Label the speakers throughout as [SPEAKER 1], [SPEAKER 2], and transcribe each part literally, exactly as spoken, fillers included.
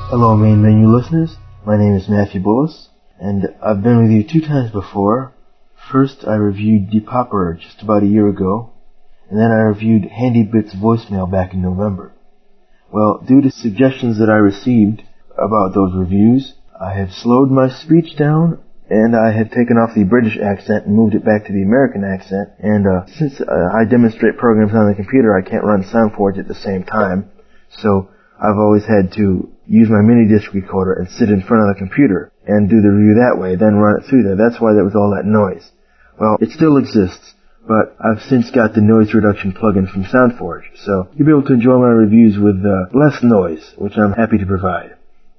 [SPEAKER 1] Hello, Main Menu listeners. My name is Matthew Bullis, and I've been with you two times before. First, I reviewed Depopper just about a year ago, and then I reviewed HandyBit's voicemail back in November. Well, due to suggestions that I received about those reviews, I have slowed my speech down, and I have taken off the British accent and moved it back to the American accent. And uh, since uh, I demonstrate programs on the computer, I can't run SoundForge at the same time, so I've always had to use my mini disc recorder and sit in front of the computer and do the review that way, then run it through there. That's why there was all that noise. Well, it still exists, but I've since got the noise reduction plugin from SoundForge, so you'll be able to enjoy my reviews with uh, less noise, which I'm happy to provide.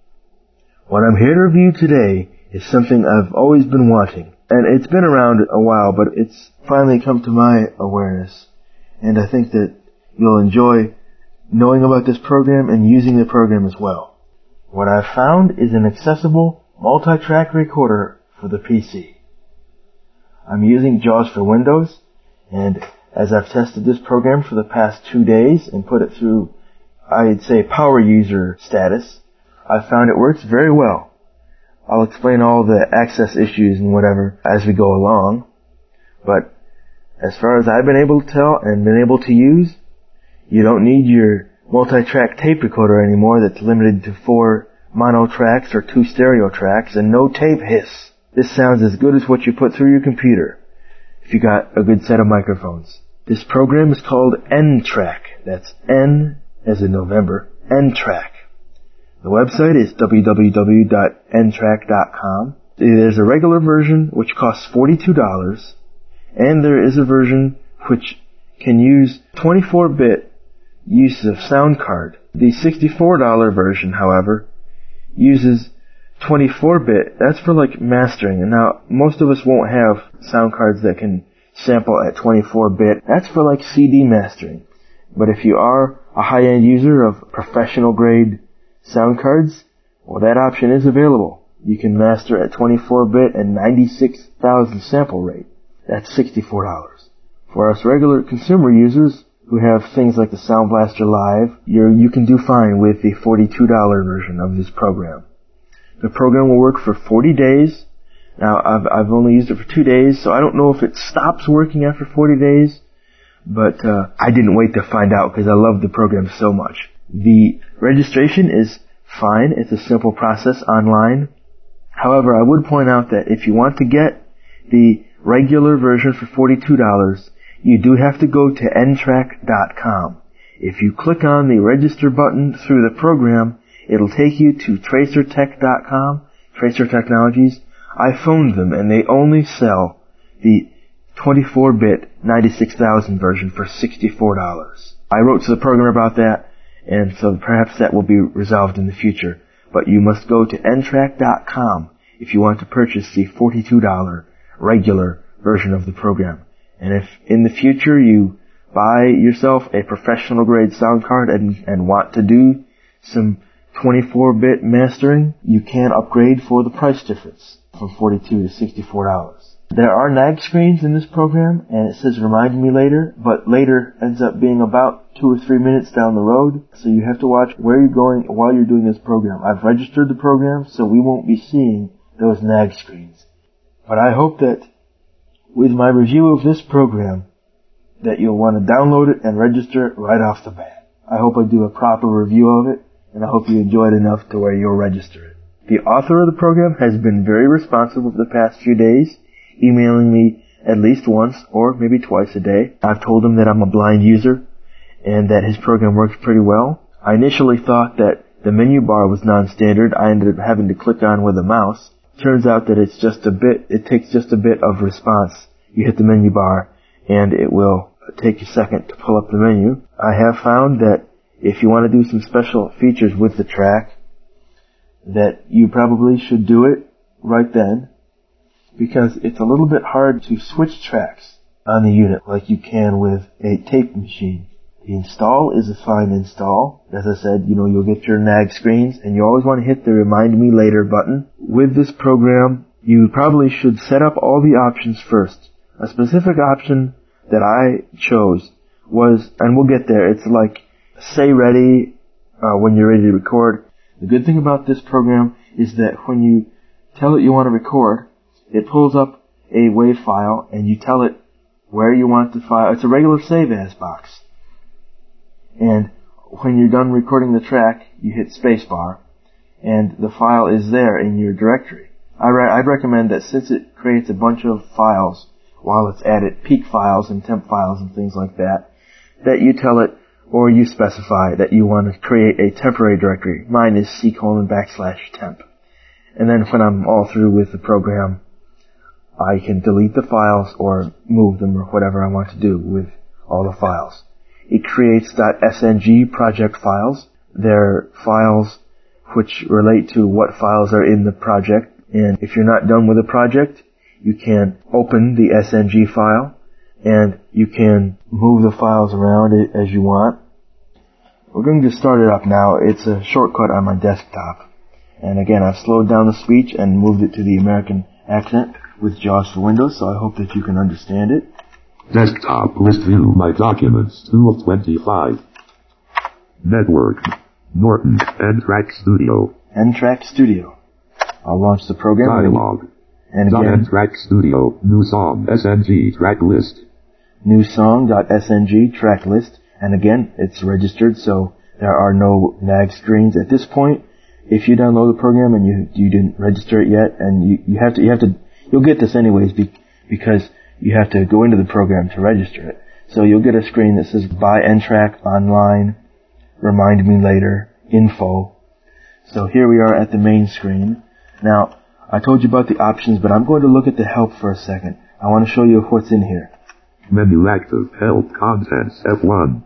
[SPEAKER 1] What I'm here to review today is something I've always been wanting, and it's been around a while, but it's finally come to my awareness, and I think that you'll enjoy knowing about this program and using the program as well. What I've found is an accessible multi-track recorder for the P C. I'm using JAWS for Windows, and as I've tested this program for the past two days and put it through, I'd say, power user status, I've found it works very well. I'll explain all the access issues and whatever as we go along, but as far as I've been able to tell and been able to use, you don't need your multi-track tape recorder anymore that's limited to four mono tracks or two stereo tracks and no tape hiss. This sounds as good as what you put through your computer if you got a good set of microphones. This program is called N-Track. That's N as in November, N-Track. The website is w w w dot n track dot com. There's a regular version which costs forty-two dollars, and there is a version which can use twenty-four bit use of sound card. The sixty-four dollars version, however, uses twenty-four bit. That's for like mastering. And now most of us won't have sound cards that can sample at twenty-four bit. That's for like C D mastering. But if you are a high-end user of professional grade sound cards, well, that option is available. You can master at twenty-four bit and ninety-six thousand sample rate. That's sixty-four dollars. For us regular consumer users who have things like the Sound Blaster Live, you're, you can do fine with the forty-two dollars version of this program. The program will work for forty days. Now, I've, I've only used it for two days, so I don't know if it stops working after forty days, but uh, I didn't wait to find out because I love the program so much. The registration is fine. It's a simple process online. However, I would point out that if you want to get the regular version for forty-two dollars, you do have to go to n track dot com. If you click on the register button through the program, it'll take you to tracer tech dot com, Tracer Technologies. I phoned them, and they only sell the twenty-four bit ninety-six thousand version for sixty-four dollars. I wrote to the program about that, and so perhaps that will be resolved in the future. But you must go to n track dot com if you want to purchase the forty-two dollars regular version of the program. And if in the future you buy yourself a professional grade sound card and, and want to do some twenty-four bit mastering, you can upgrade for the price difference from forty-two to sixty-four dollars. There are nag screens in this program, and it says remind me later, but later ends up being about two or three minutes down the road, so you have to watch where you're going while you're doing this program. I've registered the program, so we won't be seeing those nag screens. But I hope that with my review of this program, that you'll want to download it and register it right off the bat. I hope I do a proper review of it, and I hope you enjoy it enough to where you'll register it. The author of the program has been very responsive over the past few days, emailing me at least once or maybe twice a day. I've told him that I'm a blind user and that his program works pretty well. I initially thought that the menu bar was non-standard. I ended up having to click on with a mouse. Turns out that it's just a bit, it takes just a bit of response. You hit the menu bar and it will take a second to pull up the menu. I have found that if you want to do some special features with the track, that you probably should do it right then, because it's a little bit hard to switch tracks on the unit like you can with a tape machine. The install is a fine install. As I said, you know, you'll get your nag screens, and you always want to hit the remind me later button. With this program, you probably should set up all the options first. A specific option that I chose was, and we'll get there, it's like say ready uh, when you're ready to record. The good thing about this program is that when you tell it you want to record, it pulls up a WAV file and you tell it where you want the file. It's a regular save as box. And when you're done recording the track, you hit spacebar and the file is there in your directory. I re- I'd recommend that since it creates a bunch of files while it's at it, peak files and temp files and things like that, that you tell it or you specify that you want to create a temporary directory. Mine is C colon backslash temp. And then when I'm all through with the program, I can delete the files or move them or whatever I want to do with all the files. It creates .sng project files. They're files which relate to what files are in the project. And if you're not done with a project, you can open the S N G file and you can move the files around it as you want. We're going to start it up now. It's a shortcut on my desktop. And again, I've slowed down the speech and moved it to the American accent with JAWS for Windows, so I hope that you can understand it.
[SPEAKER 2] Desktop list view my documents two of twenty-five. Network. Norton. N-Track Studio.
[SPEAKER 1] N-Track Studio. I'll launch the program.
[SPEAKER 2] Dialog.
[SPEAKER 1] And again,
[SPEAKER 2] N-Track Studio. New song. S N G track list.
[SPEAKER 1] New song.sng track list. And again, it's registered, so there are no nag screens at this point. If you download the program and you you didn't register it yet, and you you have to you have to you'll get this anyways be, because you have to go into the program to register it. So you'll get a screen that says Buy N-Track Online, Remind Me Later, Info. So here we are at the main screen. Now, I told you about the options, but I'm going to look at the help for a second. I want to show you what's in here.
[SPEAKER 2] Menu active, help, contents, F one.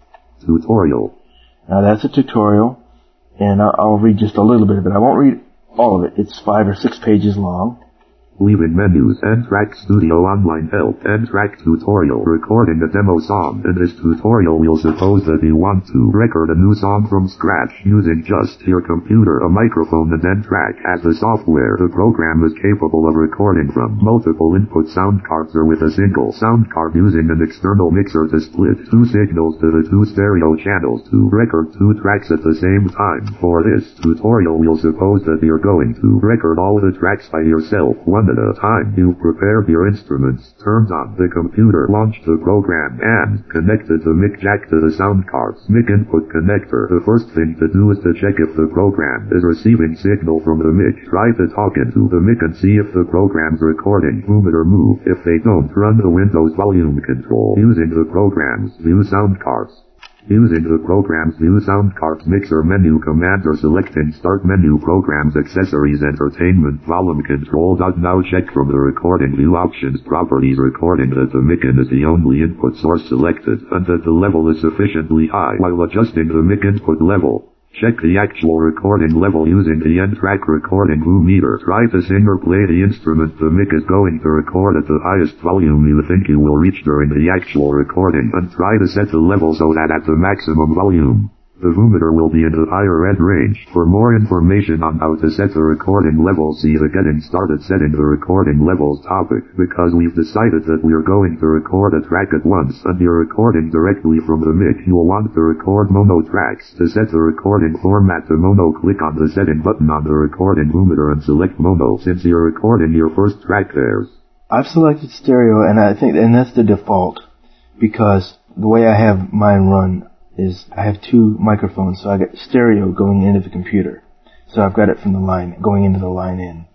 [SPEAKER 2] Tutorial.
[SPEAKER 1] Now that's a tutorial, and I'll, I'll read just a little bit of it. I won't read all of it. It's five or six pages long.
[SPEAKER 2] Leaving menus, N-Track Studio Online Help, N-Track Tutorial, recording a demo song. In this tutorial we'll suppose that you want to record a new song from scratch using just your computer, a microphone and N-Track as the software. The program is capable of recording from multiple input sound cards or with a single sound card using an external mixer to split two signals to the two stereo channels to record two tracks at the same time. For this tutorial we'll suppose that you're going to record all the tracks by yourself, one at a time. You've prepared your instruments, turned on the computer, launched the program, and connected the mic jack to the sound card's mic input connector. The first thing to do is to check if the program is receiving signal from the mic. Try to talk into the mic and see if the program's recording boom it or move. If they don't, run the Windows volume control using the program's view sound cards. Using the program's view sound cards mixer menu command or selecting start menu programs accessories entertainment volume control. Now check from the recording view options properties recording that the mic in is the only input source selected and that the level is sufficiently high while adjusting the mic input level. Check the actual recording level using the N-Track recording boom meter. Try to sing or play the instrument the mic is going to record at the highest volume you think you will reach during the actual recording, and try to set the level so that at the maximum volume, the boom meter will be in the higher end range. For more information on how to set the recording level, see the Getting Started Setting the Recording Levels topic. Because we've decided that we're going to record a track at once and you're recording directly from the mic, you'll want to record mono tracks. To set the recording format to mono, click on the setting button on the recording boom meter and select mono. Since you're recording your first track, there's
[SPEAKER 1] I've selected stereo, and I think and that's the default, because the way I have mine run is I have two microphones, so I get stereo going into the computer. So I've got it from the line, going into the line in.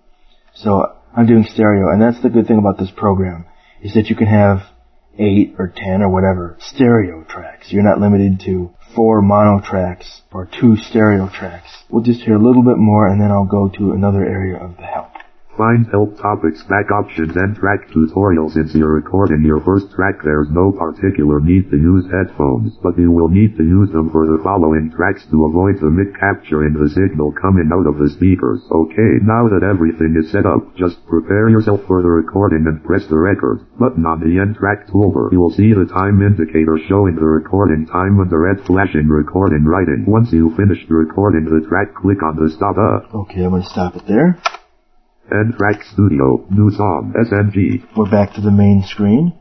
[SPEAKER 1] So I'm doing stereo, and that's the good thing about this program, is that you can have eight or ten or whatever stereo tracks. You're not limited to four mono tracks or two stereo tracks. We'll just hear a little bit more, and then I'll go to another area of the help.
[SPEAKER 2] Find help topics, back options, and track tutorials. Since you're recording your first track, there's no particular need to use headphones, but you will need to use them for the following tracks to avoid the mic capturing the signal coming out of the speakers. Okay, now that everything is set up, just prepare yourself for the recording and press the record button on the N-Track toolbar. You will see the time indicator showing the recording time and the red flashing recording writing. Once you finish recording the track, click on the stop. Uh.
[SPEAKER 1] Okay, I'm going to stop it there.
[SPEAKER 2] N-Track Studio, new song, S N G.
[SPEAKER 1] We're back to the main screen.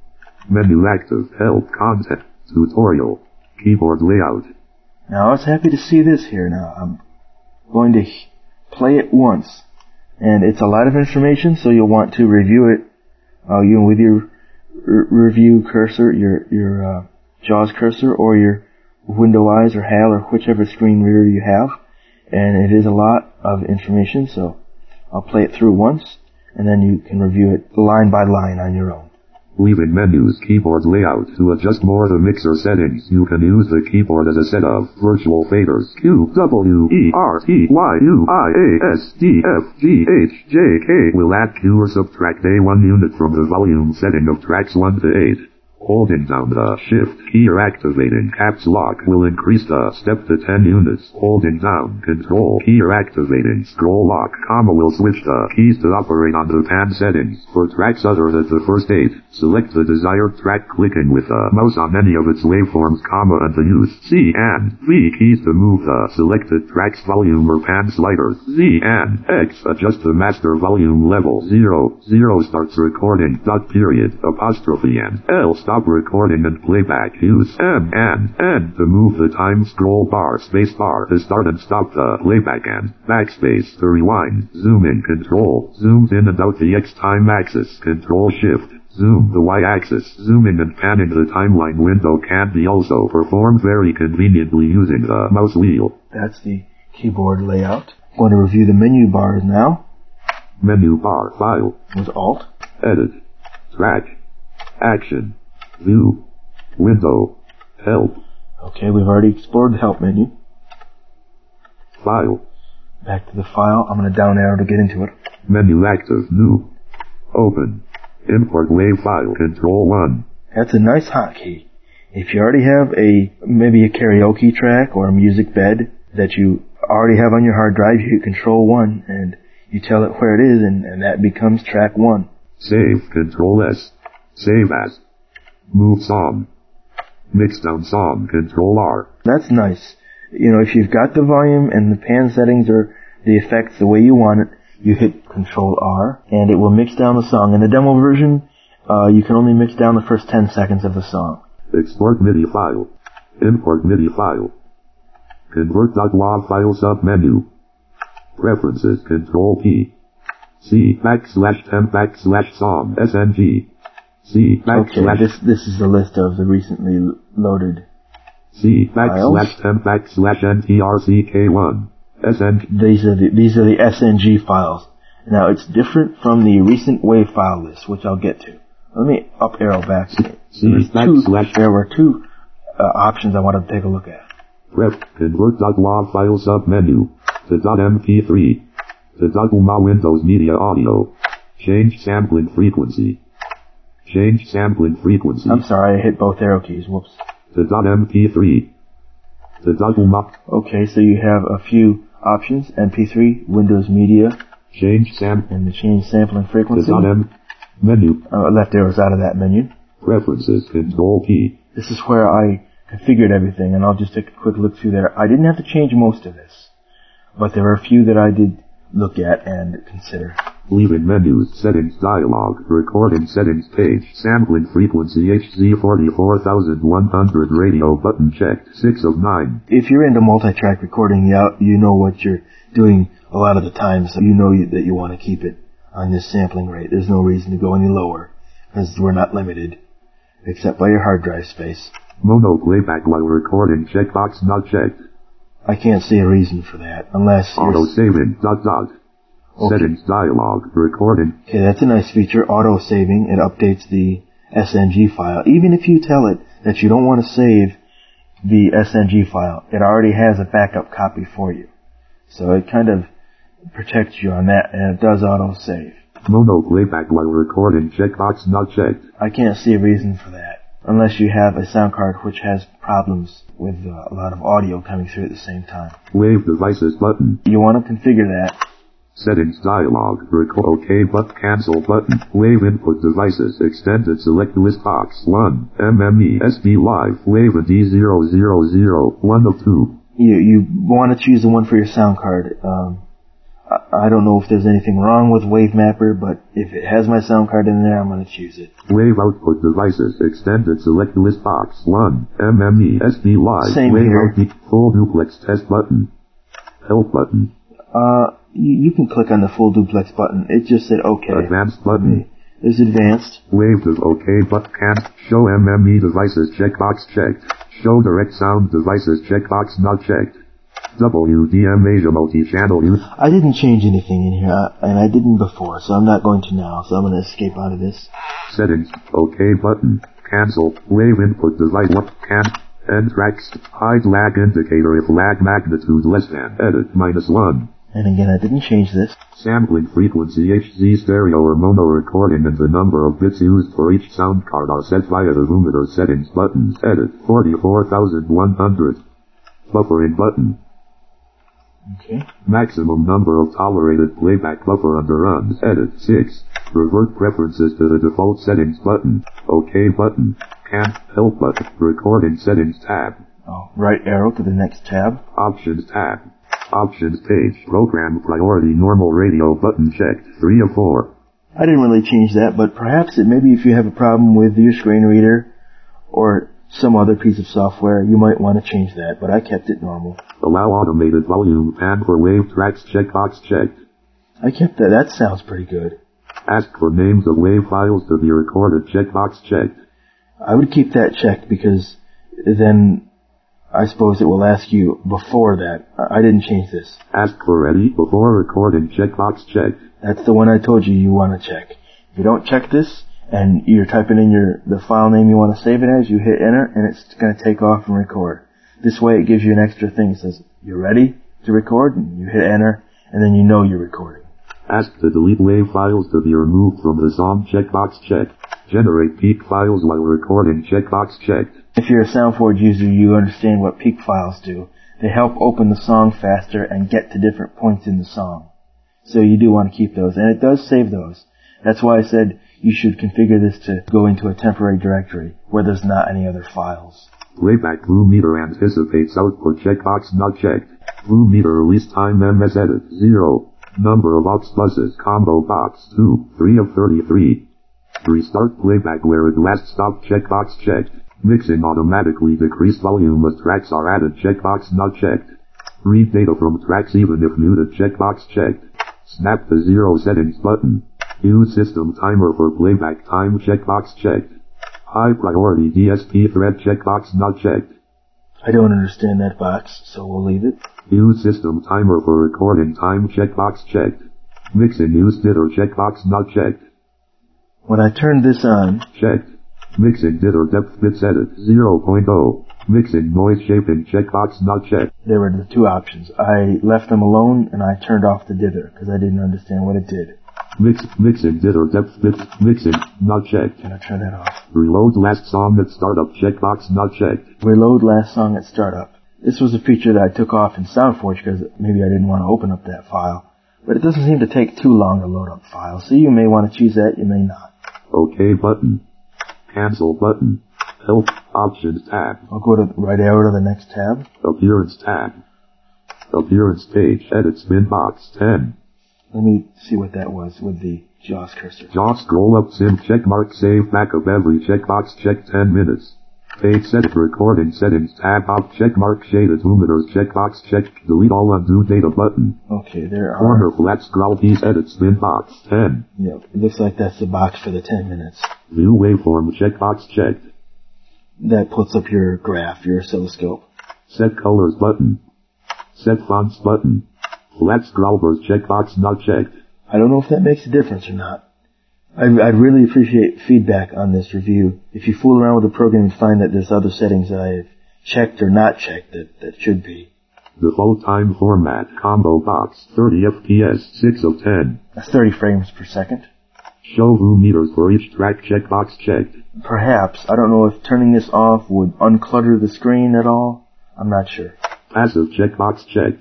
[SPEAKER 2] Menu active, help, content, tutorial, keyboard layout.
[SPEAKER 1] Now I was happy to see this here now. Um, going to play it once. And it's a lot of information, so you'll want to review it, uh, you know, with your r- review cursor, your, your, uh, JAWS cursor, or your Windows or H A L, or whichever screen reader you have. And it is a lot of information, so I'll play it through once, and then you can review it line by line on your own.
[SPEAKER 2] Leaving menus keyboard layout. To adjust more the mixer settings, you can use the keyboard as a set of virtual faders. Q, W, E, R, T, Y, U, I, A, S, D, F, G, H, J, K will add Q or subtract A one unit from the volume setting of tracks one to eight. Holding down the Shift key or activating Caps Lock will increase the step to ten units. Holding down Control key or activating Scroll Lock, comma will switch the keys to operate on the pan settings. For tracks other than the first eight, select the desired track clicking with the mouse on any of its waveforms, comma, and to use C and V keys to move the selected track's volume or pan sliders. Z and X adjust the master volume level. Zero, zero starts recording, dot period, apostrophe and L stop recording and playback. Use M and N to move the time scroll bar, space bar to start and stop the playback, and backspace to rewind. Zoom in control zooms in and out the X time axis. Control Shift zoom the Y axis. Zooming and panning the timeline window can be also performed very conveniently using the mouse wheel.
[SPEAKER 1] That's the keyboard layout. I'm going to review the menu bars now.
[SPEAKER 2] Menu bar, File,
[SPEAKER 1] with Alt,
[SPEAKER 2] Edit, Track, Action, View, Window, Help.
[SPEAKER 1] Okay, we've already explored the Help menu.
[SPEAKER 2] File.
[SPEAKER 1] Back to the file. I'm going to down arrow to get into it.
[SPEAKER 2] Menu active, New, Open, Import WAV file, Control one.
[SPEAKER 1] That's a nice hotkey. If you already have a, maybe a karaoke track or a music bed that you already have on your hard drive, you hit Control one and you tell it where it is, and, and that becomes track one.
[SPEAKER 2] Save, Control S. Save as. Move song. Mix down song, Control R.
[SPEAKER 1] That's nice. You know, if you've got the volume and the pan settings or the effects the way you want it, you hit Control R and it will mix down the song. In the demo version, uh, you can only mix down the first ten seconds of the song.
[SPEAKER 2] Export MIDI file. Import MIDI file. Convert.wav file submenu. Preferences, Control P. C backslash temp backslash song S N G. C backslash.
[SPEAKER 1] Okay, this this is a list of the recently loaded.
[SPEAKER 2] C backslash temp backslash N T R C K one. S N G.
[SPEAKER 1] These are the these are the S N G files. Now it's different from the recent WAV file list, which I'll get to. Let me up arrow back.
[SPEAKER 2] C, C
[SPEAKER 1] backslash. There were two uh, options I wanted to take a look at.
[SPEAKER 2] Ref convert.wav file submenu. To .m p three. To .u M A Windows Media Audio. Change sampling frequency. Change sampling frequency.
[SPEAKER 1] I'm sorry, I hit both arrow keys. Whoops.
[SPEAKER 2] To .m p three. To .u M A.
[SPEAKER 1] Okay, so you have a few options. M P three, Windows Media.
[SPEAKER 2] Change sam.
[SPEAKER 1] And the change sampling frequency.
[SPEAKER 2] To .m. Menu.
[SPEAKER 1] Uh, left arrow's out of that menu.
[SPEAKER 2] Preferences, Control P.
[SPEAKER 1] This is where I configured everything, and I'll just take a quick look through there. I didn't have to change most of this, but there are a few that I did look at and consider.
[SPEAKER 2] Leaving menus, settings dialog, recording settings page, sampling frequency H Z forty-four thousand one hundred radio button checked, six of nine.
[SPEAKER 1] If you're into multi-track recording, you, you know what you're doing a lot of the time, so you know you, that you want to keep it on this sampling rate. There's no reason to go any lower, because we're not limited, except by your hard drive space.
[SPEAKER 2] Mono playback while recording, checkbox not checked.
[SPEAKER 1] I can't see a reason for that, unless
[SPEAKER 2] auto saving, dot dot. Okay. Settings dialog, recording.
[SPEAKER 1] Okay, that's a nice feature, auto saving. It updates the S N G file. Even if you tell it that you don't want to save the S N G file, it already has a backup copy for you. So it kind of protects you on that, and it does auto save.
[SPEAKER 2] Mono playback while recording, checkbox not checked.
[SPEAKER 1] I can't see a reason for that, unless you have a sound card which has problems with uh, a lot of audio coming through at the same time.
[SPEAKER 2] Wave devices button.
[SPEAKER 1] You want to configure that.
[SPEAKER 2] Settings dialog, record OK but cancel button, wave input devices, extended select list box, one, M M E, S B Live, wave D zero zero zero, one of two.
[SPEAKER 1] You, you want to choose the one for your sound card. Um, I, I don't know if there's anything wrong with WaveMapper, but if it has my sound card in there, I'm going to choose it.
[SPEAKER 2] Wave output devices, extended select list box, one, M M E, S B Live,
[SPEAKER 1] Same
[SPEAKER 2] wave
[SPEAKER 1] here.
[SPEAKER 2] out full duplex test button. Help button.
[SPEAKER 1] Uh, you, you can click on the full duplex button. It just said OK.
[SPEAKER 2] Advanced button.
[SPEAKER 1] There's advanced.
[SPEAKER 2] Wave to OK but can't. Show M M E devices checkbox checked. Show direct sound devices checkbox not checked. W D M Asia multi-channel use.
[SPEAKER 1] I didn't change anything in here, uh, and I didn't before, so I'm not going to now, so I'm going to escape out of this.
[SPEAKER 2] Settings. OK button. Cancel. Wave input device. What can. End tracks. Hide lag indicator if lag magnitude less than. Edit minus one.
[SPEAKER 1] And again, I didn't change this.
[SPEAKER 2] Sampling frequency H Z stereo or mono recording and the number of bits used for each sound card are set via the limiter settings buttons. Edit forty-four thousand one hundred. Buffering button.
[SPEAKER 1] Okay.
[SPEAKER 2] Maximum number of tolerated playback buffer underruns. Edit six. Revert preferences to the default settings button. OK button. Can't help but. Recording settings tab.
[SPEAKER 1] Oh, right arrow to the next tab.
[SPEAKER 2] Options tab. Options page. Program priority normal radio button checked. three of four.
[SPEAKER 1] I didn't really change that, but perhaps it maybe if you have a problem with your screen reader or some other piece of software, you might want to change that, but I kept it normal.
[SPEAKER 2] Allow automated volume pan for wave tracks checkbox checked.
[SPEAKER 1] I kept that. That sounds pretty good.
[SPEAKER 2] Ask for names of wave files to be recorded checkbox checked.
[SPEAKER 1] I would keep that checked because then I suppose it will ask you before that. I didn't change this.
[SPEAKER 2] Ask for ready before recording checkbox checked.
[SPEAKER 1] That's the one I told you you want to check. If you don't check this and you're typing in your the file name you want to save it as, you hit enter and it's going to take off and record. This way it gives you an extra thing. It says you're ready to record and you hit enter and then you know you're recording.
[SPEAKER 2] Ask to delete wave files to be removed from the song checkbox checked. Generate peak files while recording checkbox checked. If
[SPEAKER 1] you're a SoundForge user, you understand what peak files do. They help open the song faster and get to different points in the song. So you do want to keep those, and it does save those. That's why I said you should configure this to go into a temporary directory where there's not any other files.
[SPEAKER 2] Playback Blue Meter anticipates output checkbox not checked. Blue Meter release time M S edit zero. Number of aux buses combo box two, three of thirty-three. Restart playback where it last stopped checkbox checked. Mixing automatically decrease volume as tracks are added checkbox not checked. Read data from tracks even if muted checkbox checked. Snap to zero settings button. Use system timer for playback time checkbox checked. High priority D S P thread checkbox not checked.
[SPEAKER 1] I don't understand that box, so we'll leave it.
[SPEAKER 2] Use system timer for recording time checkbox checked. Mix and use dither checkbox not checked.
[SPEAKER 1] When I turn this on,
[SPEAKER 2] checked. Mix and dither depth bits edit zero point zero. Mix and noise shaping checkbox not checked.
[SPEAKER 1] There were the two options. I left them alone and I turned off the dither because I didn't understand what it did.
[SPEAKER 2] Mix, mix and dither depth bits, mixing, not checked.
[SPEAKER 1] Can I turn that off?
[SPEAKER 2] Reload last song at startup checkbox not checked.
[SPEAKER 1] Reload last song at startup. This was a feature that I took off in SoundForge because maybe I didn't want to open up that file. But it doesn't seem to take too long to load up files, so you may want to choose that, you may not.
[SPEAKER 2] OK button. Cancel button. Help options tab.
[SPEAKER 1] I'll go to right arrow to the next tab.
[SPEAKER 2] Appearance tab. Appearance page. Edit spin box ten.
[SPEAKER 1] Let me see what that was with the JAWS cursor.
[SPEAKER 2] JAWS scroll up sim checkmark save backup every checkbox check ten minutes. Page set recording settings tab up checkmark shaded limiters checkbox check delete all undo data button.
[SPEAKER 1] Okay, there are.
[SPEAKER 2] Corner flat scroll piece edit spin box ten.
[SPEAKER 1] Yep, it looks like that's the box for the ten minutes.
[SPEAKER 2] View waveform checkbox checked.
[SPEAKER 1] That puts up your graph, your oscilloscope.
[SPEAKER 2] Set colors button. Set fonts button. Flat scroll bars checkbox not checked.
[SPEAKER 1] I don't know if that makes a difference or not. I'd, I'd really appreciate feedback on this review. If you fool around with the program and find that there's other settings that I've checked or not checked that, that should be.
[SPEAKER 2] Default time format combo box thirty F P S six of ten.
[SPEAKER 1] That's thirty frames per second.
[SPEAKER 2] Show room meters for each track checkbox checked.
[SPEAKER 1] Perhaps. I don't know if turning this off would unclutter the screen at all. I'm not sure.
[SPEAKER 2] Passive checkbox checked.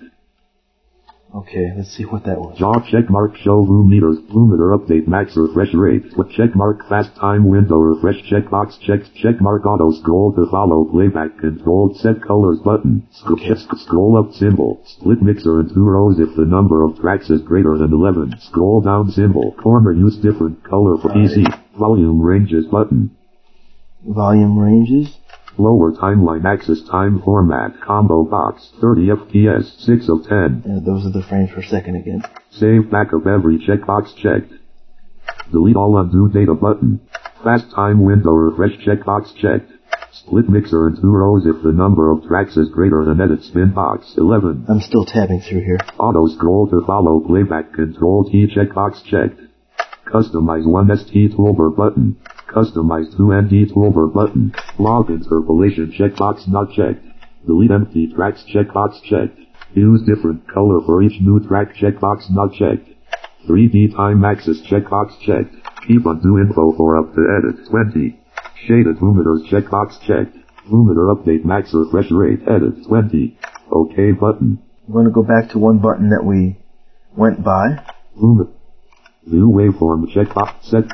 [SPEAKER 1] Okay, let's see what that was.
[SPEAKER 2] Jaw checkmark show room meters, Blumeter update max refresh rate, with checkmark fast time window refresh checkbox checked, checkmark auto scroll to follow playback controlled set colors button, okay. Scroll up symbol, split mixer in two rows if the number of tracks is greater than eleven, scroll down symbol, corner use different color for P C, volume ranges button.
[SPEAKER 1] Volume ranges?
[SPEAKER 2] Lower timeline axis time format. Combo box. thirty F P S. six of ten.
[SPEAKER 1] Yeah, those are the frames per second again.
[SPEAKER 2] Save backup every checkbox checked. Delete all undo data button. Fast time window refresh checkbox checked. Split mixer in two rows if the number of tracks is greater than edit spin box. eleven.
[SPEAKER 1] I'm still tabbing through here.
[SPEAKER 2] Auto scroll to follow playback. Control T checkbox checked. Customize one S T toolbar button. Customize two N D toolbar button. Log interpolation checkbox not checked. Delete empty tracks checkbox checked. Use different color for each new track checkbox not checked. three D time axis checkbox checked. Keep undo info for up to edit. twenty. Shaded limmiters checkbox checked. Limiter update max refresh rate edit. twenty. OK button.
[SPEAKER 1] I'm going to go back to one button that we went by.
[SPEAKER 2] Limit. View waveform checkbox set.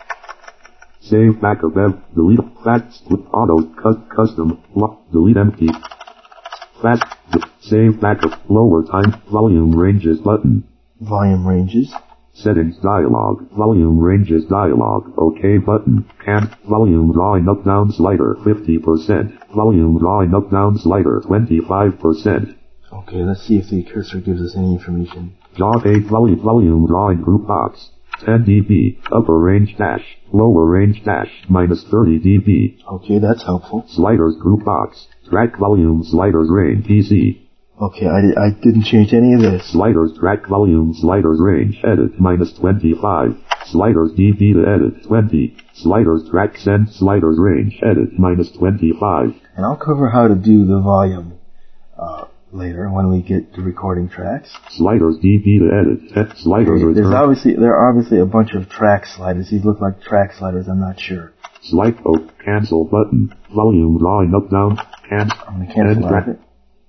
[SPEAKER 2] Save backup ev. Delete fast split auto cu- custom lock delete empty. Fast save backup lower time volume ranges button.
[SPEAKER 1] Volume ranges.
[SPEAKER 2] Settings dialog. Volume ranges dialog. OK button. Can volume drawing up down slider fifty percent. Volume drawing up down slider twenty-five percent.
[SPEAKER 1] Okay, let's see if the cursor gives us any information.
[SPEAKER 2] Jaw page volume volume drawing group box. ten dB. Upper range dash. Lower range dash. Minus thirty dB.
[SPEAKER 1] Okay, that's helpful.
[SPEAKER 2] Sliders group box. Track volume sliders range P C.
[SPEAKER 1] Okay, I, di- I didn't change any of this.
[SPEAKER 2] Sliders track volume sliders range edit minus twenty-five. Sliders D B to edit twenty. Sliders track send sliders range edit minus twenty-five.
[SPEAKER 1] And I'll cover how to do the volume uh, later when we get to recording tracks.
[SPEAKER 2] Sliders D B to edit. Set sliders
[SPEAKER 1] Okay, there's
[SPEAKER 2] return.
[SPEAKER 1] obviously there are obviously a bunch of track sliders. These look like track sliders. I'm not sure.
[SPEAKER 2] Slide oh, cancel button. Volume drawing up down. Cancel.
[SPEAKER 1] I'm gonna cancel out of it.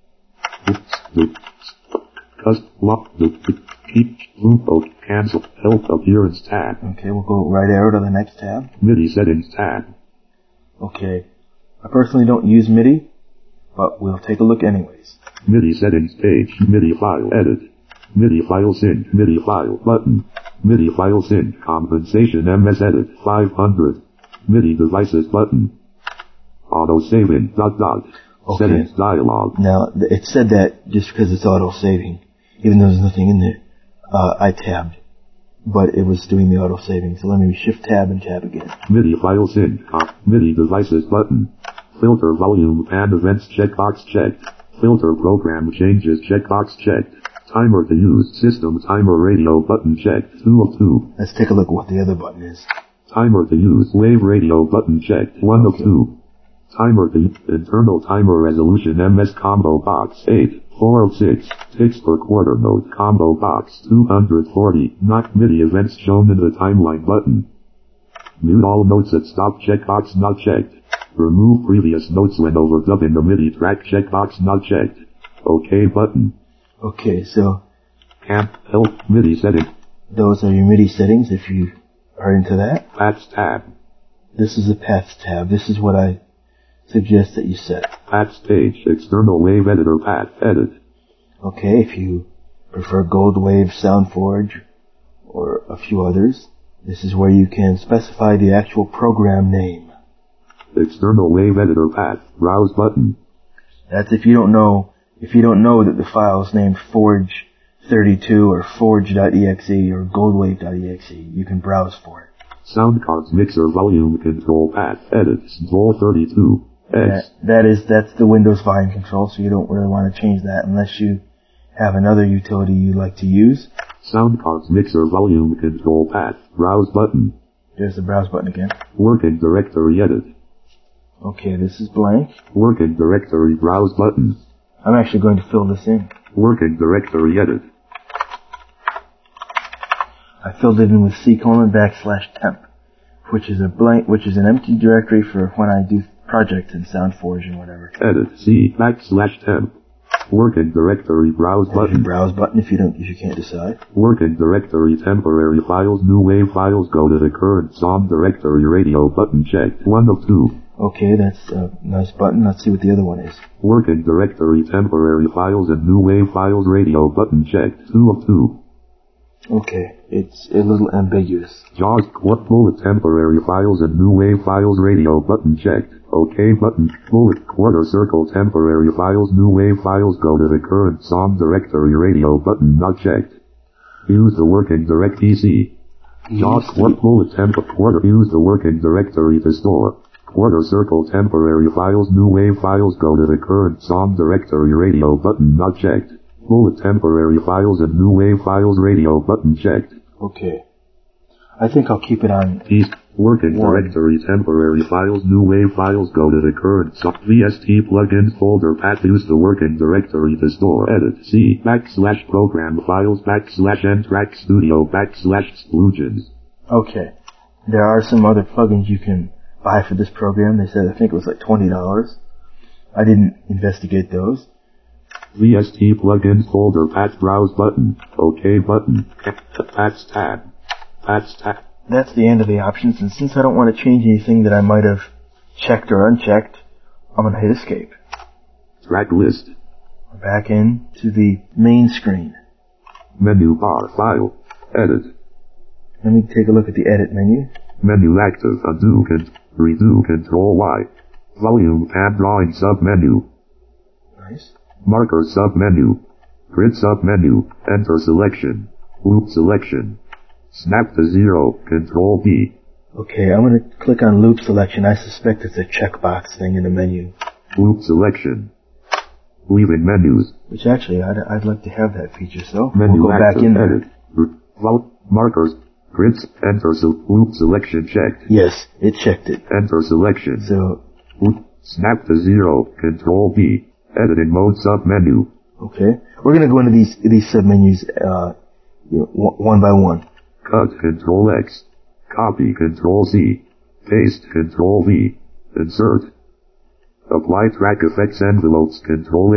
[SPEAKER 2] Cust lock the keep loop out cancel health appearance tab.
[SPEAKER 1] Okay, we'll go right arrow to the next tab.
[SPEAKER 2] MIDI settings tab.
[SPEAKER 1] Okay, I personally don't use MIDI, but we'll take a look anyways.
[SPEAKER 2] MIDI settings page. MIDI file edit. MIDI file sync. MIDI file button. MIDI file sync compensation M S edit five hundred. MIDI devices button. Auto saving dot dot.
[SPEAKER 1] Okay.
[SPEAKER 2] Settings dialog.
[SPEAKER 1] Now, th- it said that just because it's auto-saving, even though there's nothing in there. Uh, I tabbed, but it was doing the auto-saving. So let me shift tab and tab again.
[SPEAKER 2] MIDI file sync. Uh, MIDI devices button. Filter volume and events checkbox checked. Filter program changes checkbox checked. Timer to use system timer radio button checked. two of two.
[SPEAKER 1] Let's take a look at what the other button is.
[SPEAKER 2] Timer to use wave radio button checked. one
[SPEAKER 1] Okay.
[SPEAKER 2] of two. Timer to internal timer resolution M S combo box eight. four of six. Ticks per quarter note combo box two hundred forty. Not MIDI events shown in the timeline button. Mute all notes at stop checkbox not checked. Remove previous notes when overdubbing the MIDI track checkbox not checked. OK button.
[SPEAKER 1] Okay, so
[SPEAKER 2] Camp help MIDI setting.
[SPEAKER 1] those are your MIDI settings if you are into that.
[SPEAKER 2] Paths tab.
[SPEAKER 1] This is a paths tab. This is what I suggest that you set.
[SPEAKER 2] Paths page. External wave editor path edit.
[SPEAKER 1] Okay, if you prefer Goldwave, SoundForge, or a few others, this is where you can specify the actual program name.
[SPEAKER 2] External wave editor path. Browse button.
[SPEAKER 1] That's if you don't know, if you don't know that the file is named Forge thirty-two or Forge dot E X E or Goldwave dot E X E, you can browse for it.
[SPEAKER 2] Sound cards mixer volume control path edit. Control thirty-two.
[SPEAKER 1] That,
[SPEAKER 2] X.
[SPEAKER 1] that is, that's the Windows volume control, so you don't really want to change that unless you have another utility you like to use.
[SPEAKER 2] Sound cards mixer volume control path. Browse button.
[SPEAKER 1] There's the browse button again.
[SPEAKER 2] Working directory edit.
[SPEAKER 1] Okay, this is blank.
[SPEAKER 2] Working directory browse button.
[SPEAKER 1] I'm actually going to fill this in.
[SPEAKER 2] Working directory edit.
[SPEAKER 1] I filled it in with C colon backslash temp, which is a blank, which is an empty directory for when I do projects in SoundForge and whatever.
[SPEAKER 2] Edit C backslash temp. Working directory browse
[SPEAKER 1] There's your
[SPEAKER 2] button.
[SPEAKER 1] browse button if you don't, if you can't decide.
[SPEAKER 2] Working directory temporary files new wave files go to the current song directory radio button checked. one of two.
[SPEAKER 1] Okay, that's a nice button. Let's see what the other one is.
[SPEAKER 2] Working directory temporary files and new wave files radio button checked. two of two.
[SPEAKER 1] Okay, it's a little ambiguous.
[SPEAKER 2] JAWS, what bullet temporary files and new wave files radio button checked. OK button, bullet, quarter circle temporary files, new wave files, go to the current song directory radio button not checked. Use the working direct P C. JAWS, what bullet temp, quarter, use the working directory to store. Quarter circle temporary files, new wave files, go to the current song directory radio button not checked. Bullet temporary files and new wave files radio button checked.
[SPEAKER 1] Okay. I think I'll keep it on.
[SPEAKER 2] Piece, working
[SPEAKER 1] One.
[SPEAKER 2] directory temporary files, new wave files, go to the current song. V S T plugins folder path, use the working directory to store. Edit, C, backslash program files, backslash N-Track Studio, backslash exclusions.
[SPEAKER 1] Okay. There are some other plugins you can buy for this program. They said, I think it was like twenty dollars. I didn't investigate those.
[SPEAKER 2] V S T plugins folder path, browse button, OK button, paths tab, paths tab.
[SPEAKER 1] That's the end of the options, and since I don't want to change anything that I might have checked or unchecked, I'm going to hit escape.
[SPEAKER 2] Track list.
[SPEAKER 1] We're back in to the main screen.
[SPEAKER 2] Menu bar, file, edit.
[SPEAKER 1] Let me take a look at the edit menu.
[SPEAKER 2] Menu active, undo, con- redo, control Y. Volume, tab, drawing, sub-menu.
[SPEAKER 1] Nice.
[SPEAKER 2] Marker, sub-menu. Grid, sub-menu. Enter selection. Loop selection. Snap to zero, control B.
[SPEAKER 1] Okay, I'm going to click on loop selection. I suspect it's a checkbox thing in the menu.
[SPEAKER 2] Loop selection. Leaving menus.
[SPEAKER 1] Which actually, I'd, I'd like to have that feature, so
[SPEAKER 2] Menu
[SPEAKER 1] we'll go
[SPEAKER 2] active,
[SPEAKER 1] back in there.
[SPEAKER 2] edit. R- vol- markers. Grids, enter so loop selection checked.
[SPEAKER 1] Yes, it checked it.
[SPEAKER 2] Enter selection.
[SPEAKER 1] So,
[SPEAKER 2] Loop, snap to zero, control B. Editing mode sub-menu.
[SPEAKER 1] okay. We're going to go into these these submenus uh, you know, one by one.
[SPEAKER 2] Cut, control X. Copy, control Z. Paste, control V. Insert. Apply track effects envelopes, control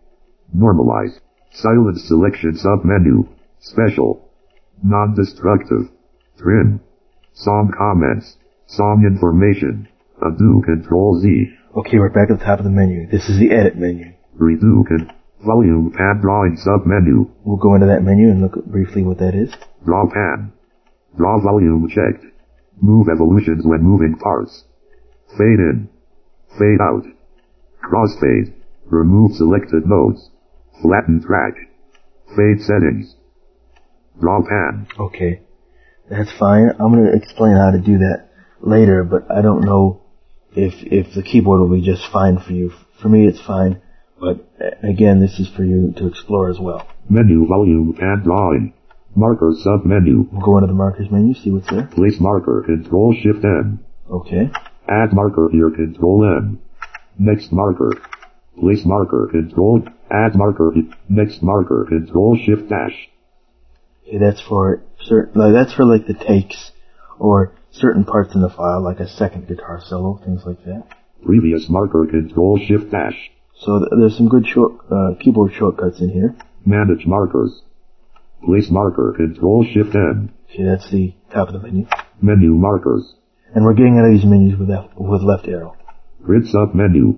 [SPEAKER 2] A. Normalize. Silence selection sub-menu. Special. Non-destructive. Trim. Song comments. Song information. Undo, control Z.
[SPEAKER 1] Okay, we're back at the top of the menu. This is the edit menu.
[SPEAKER 2] Redo, con- volume, pan, drawing sub-menu.
[SPEAKER 1] We'll go into that menu and look at briefly what that is.
[SPEAKER 2] Draw pan. Draw volume checked. Move evolutions when moving parts. Fade in. Fade out. Crossfade. Remove selected nodes. Flatten track. Fade settings. Draw pan.
[SPEAKER 1] Okay, that's fine. I'm going to explain how to do that later, but I don't know if if the keyboard will be just fine for you. For me, it's fine, but again, this is for you to explore as well.
[SPEAKER 2] Menu, volume, pan, drawing. Marker, sub-menu.
[SPEAKER 1] We'll go into the markers menu, see what's there.
[SPEAKER 2] Place marker, control shift N.
[SPEAKER 1] Okay.
[SPEAKER 2] Add marker here, control M. Next marker. Place marker, control, add marker, next marker, control shift dash.
[SPEAKER 1] Okay, that's for certain, like, that's for like the takes or certain parts in the file, like a second guitar solo, things like that.
[SPEAKER 2] Previous marker, control shift dash.
[SPEAKER 1] So th- there's some good short, uh, keyboard shortcuts in here.
[SPEAKER 2] Manage markers. Place marker, control shift N.
[SPEAKER 1] Okay, that's the top of the menu.
[SPEAKER 2] Menu markers.
[SPEAKER 1] And we're getting out of these menus with left, with left arrow.
[SPEAKER 2] Grid sub-menu.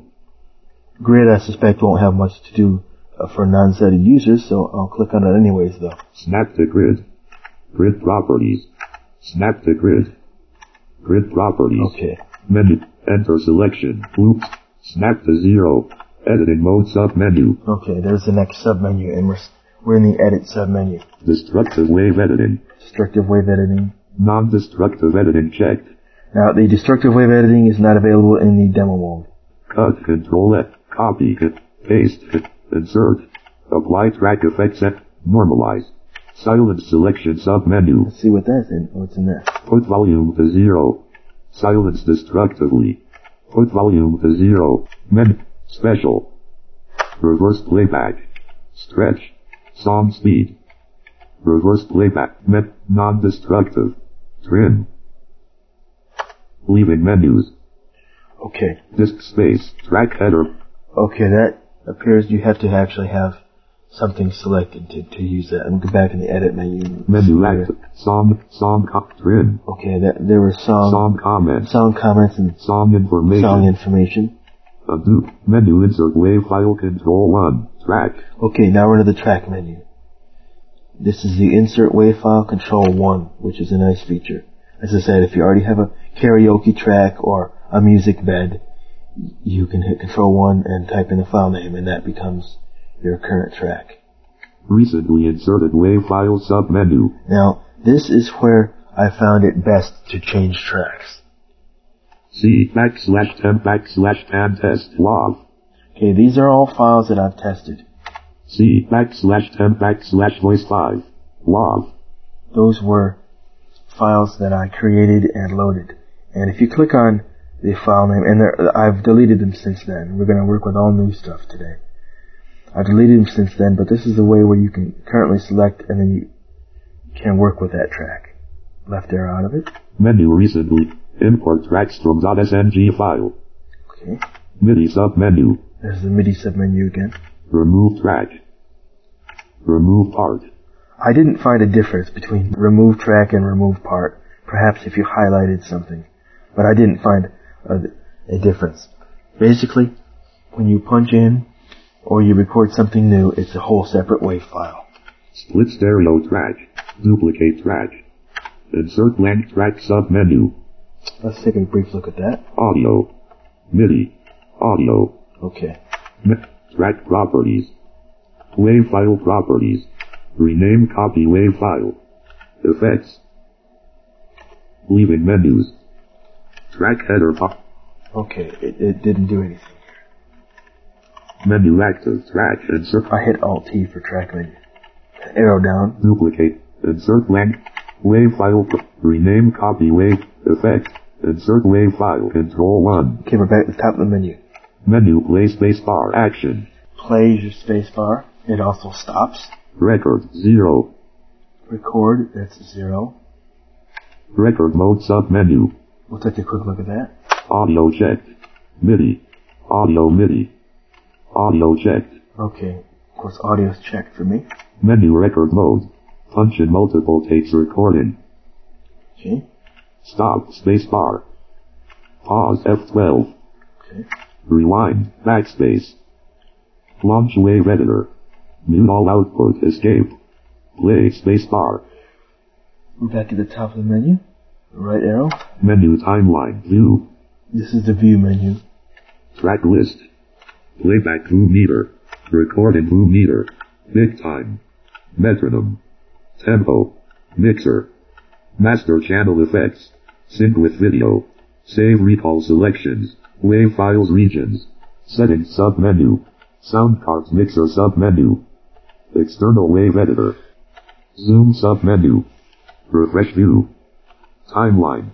[SPEAKER 1] Grid, I suspect, won't have much to do uh, for non-sighted users, so I'll click on it anyways, though.
[SPEAKER 2] Snap to grid. Grid properties. Snap to grid. Grid properties.
[SPEAKER 1] Okay.
[SPEAKER 2] Menu. Enter selection. Oops. Snap to zero. Editing mode sub-menu.
[SPEAKER 1] Okay, there's the next sub-menu, and we're, we're in the edit sub-menu.
[SPEAKER 2] Destructive wave editing.
[SPEAKER 1] Destructive wave editing.
[SPEAKER 2] Non-destructive editing checked.
[SPEAKER 1] Now, the destructive wave editing is not available in the demo mode.
[SPEAKER 2] Cut, control F, copy, cut, paste, cut, insert. Apply track effects at, normalize. Silence selection sub-menu.
[SPEAKER 1] Let's see what that's in, what's in there.
[SPEAKER 2] Put volume to zero. Silence destructively. Put volume to zero. Menu. Special. Reverse playback. Stretch. Song speed. Reverse playback. Met. Non-destructive. Trim. Leaving menus.
[SPEAKER 1] Okay.
[SPEAKER 2] Disk space. Track header.
[SPEAKER 1] Okay, that appears you have to actually have something selected to, to use that. I'm going to go back in the edit menu.
[SPEAKER 2] Menu active. Song. Song. Co- trim.
[SPEAKER 1] Okay, that, there were song,
[SPEAKER 2] Song comments.
[SPEAKER 1] song comments and
[SPEAKER 2] Song information.
[SPEAKER 1] song information.
[SPEAKER 2] Undo. Menu insert wave file control one. Track.
[SPEAKER 1] Okay, now we're into the track menu. This is the Insert WAV File Control one, which is a nice feature. As I said, if you already have a karaoke track or a music bed, you can hit Control one and type in the file name, and that becomes your current track.
[SPEAKER 2] Recently inserted WAV file submenu.
[SPEAKER 1] Now, this is where I found it best to change tracks.
[SPEAKER 2] C backslash temp backslash pan test log.
[SPEAKER 1] Okay, these are all files that I've tested.
[SPEAKER 2] C backslash temp backslash voice five log.
[SPEAKER 1] Those were files that I created and loaded. And if you click on the file name, and there, I've deleted them since then. We're going to work with all new stuff today. I've deleted them since then, but this is the way where you can currently select and then you can work with that track. Left arrow out of it.
[SPEAKER 2] Menu recently. Import tracks from .sng file.
[SPEAKER 1] Okay.
[SPEAKER 2] MIDI submenu.
[SPEAKER 1] There's the MIDI submenu again.
[SPEAKER 2] Remove track. Remove part.
[SPEAKER 1] I didn't find a difference between remove track and remove part. Perhaps if you highlighted something. But I didn't find a, a difference. Basically, when you punch in or you record something new, it's a whole separate WAV file.
[SPEAKER 2] Split stereo track. Duplicate track. Insert blank track submenu.
[SPEAKER 1] Let's take a brief look at that.
[SPEAKER 2] Audio. MIDI. Audio.
[SPEAKER 1] Okay.
[SPEAKER 2] M- track properties. WAV file properties. Rename copy WAV file. Effects. Leaving menus. Track header pop.
[SPEAKER 1] Okay, it, it didn't do anything.
[SPEAKER 2] Menu active track insert.
[SPEAKER 1] I hit Alt T for track menu. Arrow down.
[SPEAKER 2] Duplicate. Insert blank. WAV file. Pro- rename copy WAV. Effect. Insert WAV file. Control one.
[SPEAKER 1] Okay, we're back at the top of the menu.
[SPEAKER 2] Menu play spacebar action.
[SPEAKER 1] Plays your spacebar. It also stops.
[SPEAKER 2] Record zero.
[SPEAKER 1] Record, that's zero.
[SPEAKER 2] Record mode submenu.
[SPEAKER 1] We'll take a quick look at that.
[SPEAKER 2] Audio checked. MIDI. Audio MIDI. Audio checked.
[SPEAKER 1] Okay, of course audio's checked for me.
[SPEAKER 2] Menu record mode. Punch in multiple takes recording.
[SPEAKER 1] Okay.
[SPEAKER 2] Stop spacebar. Pause F twelve.
[SPEAKER 1] Okay.
[SPEAKER 2] Rewind backspace. Launch WAV editor. Mute all output escape. Play spacebar.
[SPEAKER 1] We're back at the top of the menu. Right arrow.
[SPEAKER 2] Menu timeline view.
[SPEAKER 1] This is the view menu.
[SPEAKER 2] Track list. Playback two meter. Recording two meter. Big time. Metronome. Tempo. Mixer. Master channel effects. Sync with video. Save recall selections. WAV files regions. Settings submenu. Sound cards mixer submenu. External WAV editor. Zoom submenu. Refresh view. Timeline.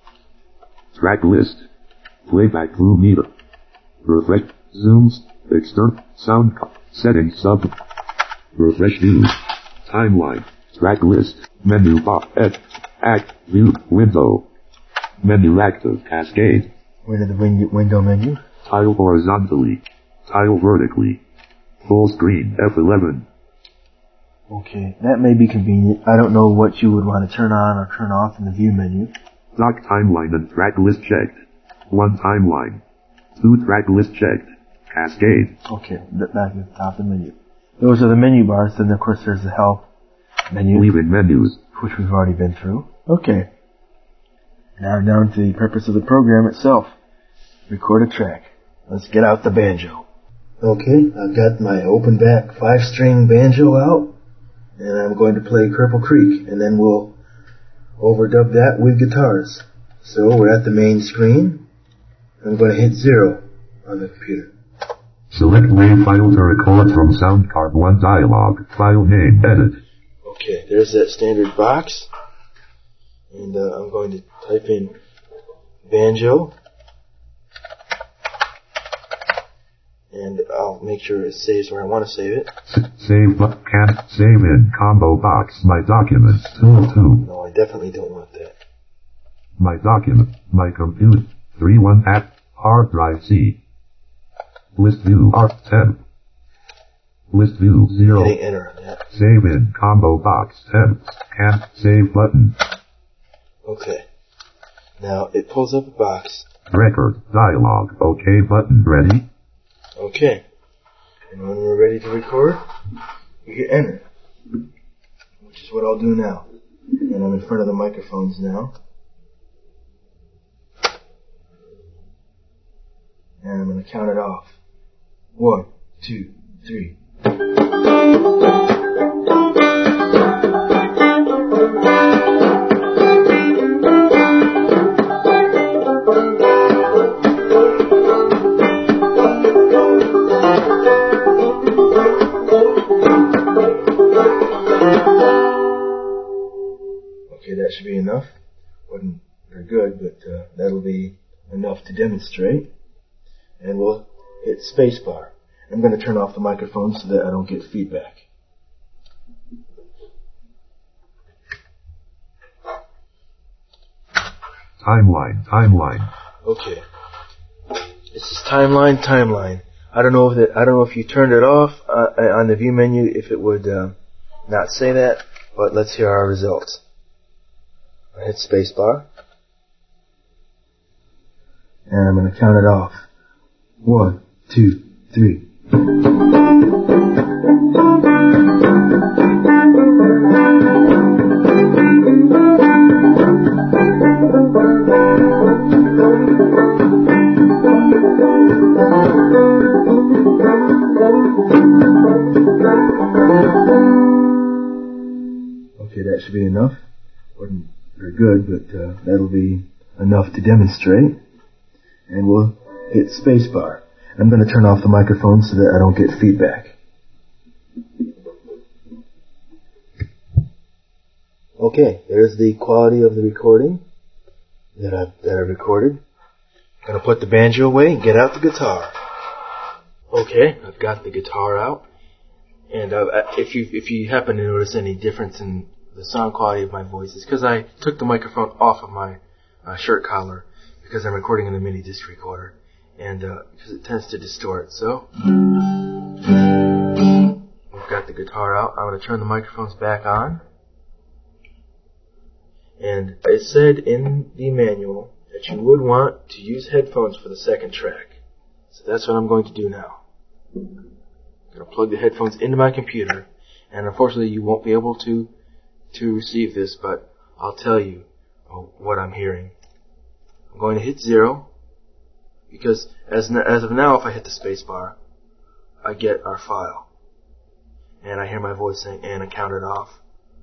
[SPEAKER 2] Track list. Playback two meter. Refresh. Zooms. External. Sound card. Settings sub. Refresh view. Timeline. Track list. Menu bar. Edit. Act. View. Window. Menu active. Cascade.
[SPEAKER 1] We're in the win- window menu.
[SPEAKER 2] Tile horizontally. Tile vertically. Full screen. F eleven.
[SPEAKER 1] Okay, that may be convenient. I don't know what you would want to turn on or turn off in the view menu.
[SPEAKER 2] Dock timeline and track list checked. One timeline. Two track list checked. Cascade.
[SPEAKER 1] Okay, th- back at the top of the menu. Those are the menu bars. Then of course there's the help menu,
[SPEAKER 2] Leaving menus.
[SPEAKER 1] which we've already been through. Okay. Now down to the purpose of the program itself. Record a track. Let's get out the banjo. Okay, I've got my open back five string banjo out, and I'm going to play Cripple Creek, and then we'll overdub that with guitars. So we're at the main screen. I'm going to hit zero on the computer.
[SPEAKER 2] Select WAV file to record from sound card one dialog. File name edit.
[SPEAKER 1] Okay, there's that standard box. And uh, I'm going to type in banjo. And I'll make sure it saves where I want to save it.
[SPEAKER 2] S- save but can't save in combo box. My documents. Tool two.
[SPEAKER 1] No, I definitely don't want that.
[SPEAKER 2] My document. My compute. three one at hard drive C. List view R ten. List view zero.
[SPEAKER 1] Hitting enter on that.
[SPEAKER 2] Save in combo box ten. Can't save button.
[SPEAKER 1] Okay. Now it pulls up a box.
[SPEAKER 2] Record dialog. OK button ready.
[SPEAKER 1] Okay. And when we're ready to record, we hit enter. what I'll do now. And I'm in front of the microphones now. And I'm going to count it off. One, two, three. Okay, that should be enough. Wasn't very good, but uh, that'll be enough to demonstrate. And we'll hit spacebar. I'm going to turn off the microphone so that I don't get feedback.
[SPEAKER 2] Timeline, timeline.
[SPEAKER 1] Okay. This is timeline, timeline. I don't know if that. I don't know if you turned it off uh, on the view menu, if it would uh, not say that. But let's hear our results. I hit spacebar, and I'm going to count it off. One, two, three. Okay, that should be enough. Wasn't very good, but uh, that'll be enough to demonstrate. And we'll hit spacebar. I'm going to turn off the microphone so that I don't get feedback. Okay, there's the quality of the recording that I've, that I've recorded. I'm going to put the banjo away and get out the guitar. Okay, I've got the guitar out. And uh, if you if you happen to notice any difference in the sound quality of my voice, it's because I took the microphone off of my uh, shirt collar because I'm recording in a mini disc recorder. And uh, because it tends to distort. So we've got the guitar out. I'm going to turn the microphones back on. And it said in the manual that you would want to use headphones for the second track. So that's what I'm going to do now. I'm going to plug the headphones into my computer. And unfortunately you won't be able to to receive this, but I'll tell you oh, what I'm hearing. I'm going to hit zero. Because as as of now, if I hit the space bar, I get our file. And I hear my voice saying, and I count it off.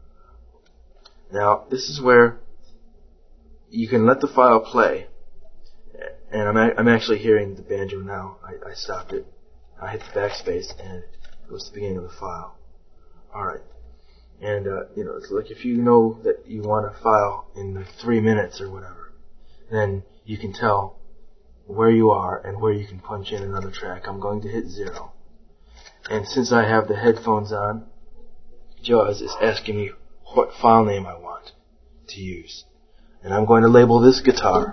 [SPEAKER 1] Now, this is where you can let the file play. And I'm a- I'm actually hearing the banjo now. I, I stopped it. I hit the backspace, and it goes to the beginning of the file. Alright. And, uh, you know, it's like if you know that you want a file in three minutes or whatever, then you can tell where you are and where you can punch in another track. I'm going to hit zero. And since I have the headphones on, JAWS is asking me what file name I want to use. And I'm going to label this guitar.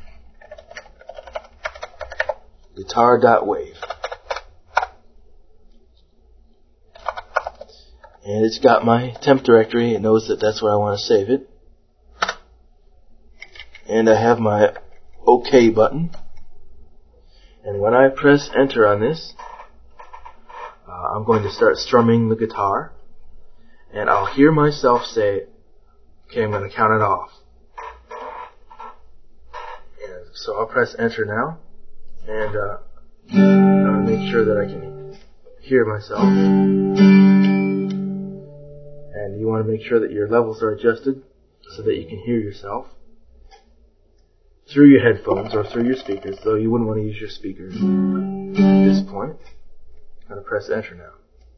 [SPEAKER 1] Guitar.wave. And it's got my temp directory. It knows that that's where I want to save it. And I have my OK button. And when I press enter on this, uh, I'm going to start strumming the guitar. And I'll hear myself say, okay, I'm going to count it off. And so I'll press enter now. And uh, I'll make sure that I can hear myself. And you want to make sure that your levels are adjusted so that you can hear yourself through your headphones or through your speakers, though you wouldn't want to use your speakers at this point. I'm going to press enter now.